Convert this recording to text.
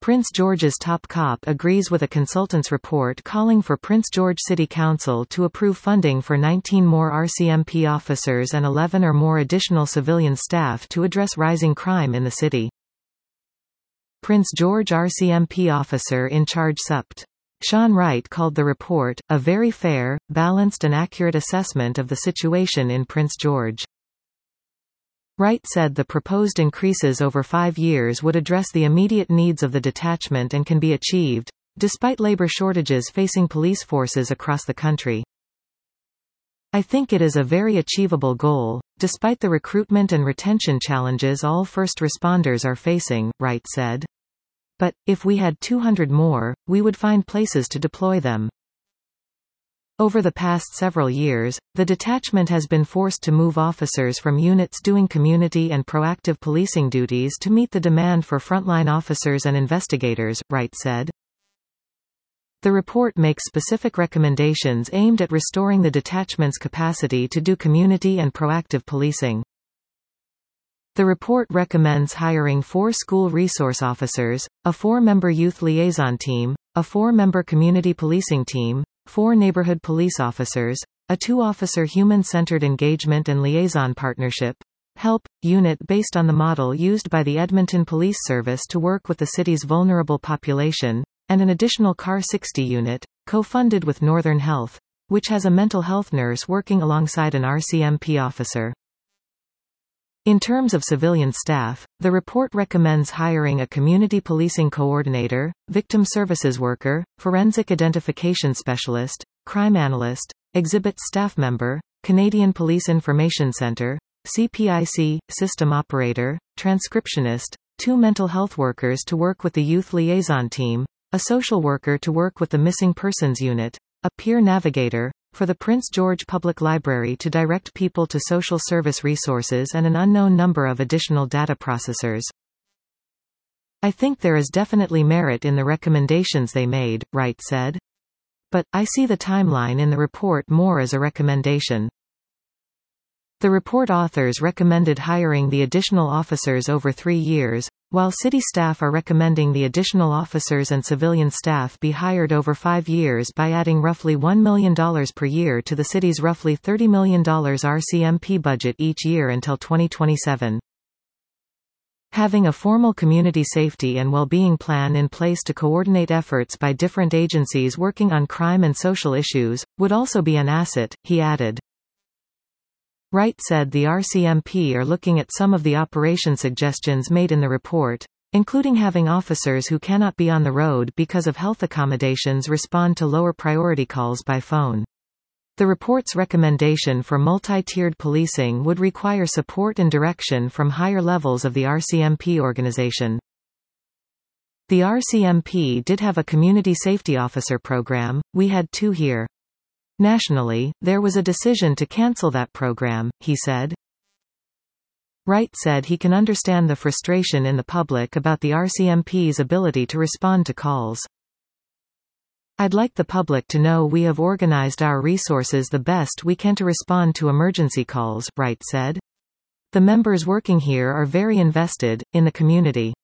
Prince George's top cop agrees with a consultant's report calling for Prince George City Council to approve funding for 19 more RCMP officers and 11 or more additional civilian staff to address rising crime in the city. Prince George RCMP officer in charge Supt. Sean Wright called the report a very fair, balanced and accurate assessment of the situation in Prince George. Wright said the proposed increases over 5 years would address the immediate needs of the detachment and can be achieved, despite labor shortages facing police forces across the country. I think it is a very achievable goal, despite the recruitment and retention challenges all first responders are facing, Wright said. But, if we had 200 more, we would find places to deploy them. Over the past several years, the detachment has been forced to move officers from units doing community and proactive policing duties to meet the demand for frontline officers and investigators, Wright said. The report makes specific recommendations aimed at restoring the detachment's capacity to do community and proactive policing. The report recommends hiring 4 school resource officers, a 4-member youth liaison team, a 4-member community policing team, 4 neighborhood police officers, a 2-officer human-centered engagement and liaison partnership help unit based on the model used by the Edmonton Police Service to work with the city's vulnerable population, and an additional CAR 60 unit, co-funded with Northern Health, which has a mental health nurse working alongside an RCMP officer. In terms of civilian staff, the report recommends hiring a community policing coordinator, victim services worker, forensic identification specialist, crime analyst, exhibits staff member, Canadian Police Information Centre, CPIC, system operator, transcriptionist, 2 mental health workers to work with the youth liaison team, a social worker to work with the missing persons unit, a peer navigator, for the Prince George Public Library to direct people to social service resources and an unknown number of additional data processors. I think there is definitely merit in the recommendations they made, Wright said. But, I see the timeline in the report more as a recommendation. The report authors recommended hiring the additional officers over 3 years, while city staff are recommending the additional officers and civilian staff be hired over 5 years by adding roughly $1 million per year to the city's roughly $30 million RCMP budget each year until 2027. Having a formal community safety and well-being plan in place to coordinate efforts by different agencies working on crime and social issues, would also be an asset, he added. Wright said the RCMP are looking at some of the operation suggestions made in the report, including having officers who cannot be on the road because of health accommodations respond to lower priority calls by phone. The report's recommendation for multi-tiered policing would require support and direction from higher levels of the RCMP organization. The RCMP did have a community safety officer program, we had 2 here. Nationally, there was a decision to cancel that program, he said. Wright said he can understand the frustration in the public about the RCMP's ability to respond to calls. I'd like the public to know we have organized our resources the best we can to respond to emergency calls, Wright said. The members working here are very invested in the community.